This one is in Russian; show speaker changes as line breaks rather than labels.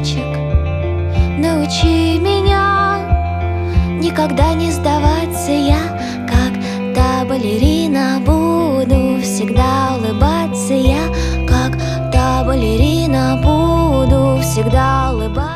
цветочек, научи меня никогда не сдаваться. Я, как та балерина, буду всегда улыбаться. Я, как та балерина, буду всегда улыбаться.